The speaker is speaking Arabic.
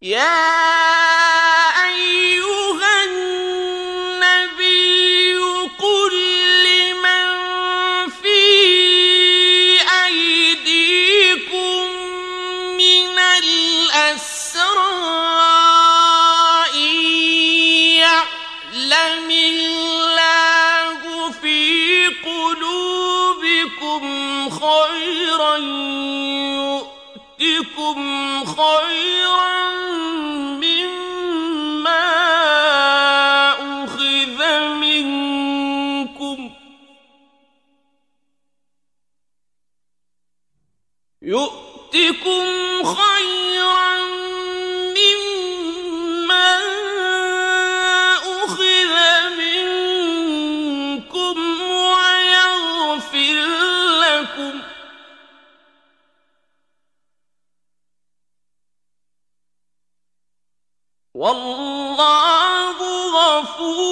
يا أيها النبي قل لمن في أيديكم من الأسرى إن يعلم الله في قلوبكم خيرا يؤتكم خيرا مما أخذ منكم يؤتكم خيرا مما أخذ منكم ويغفر لكم والله غفور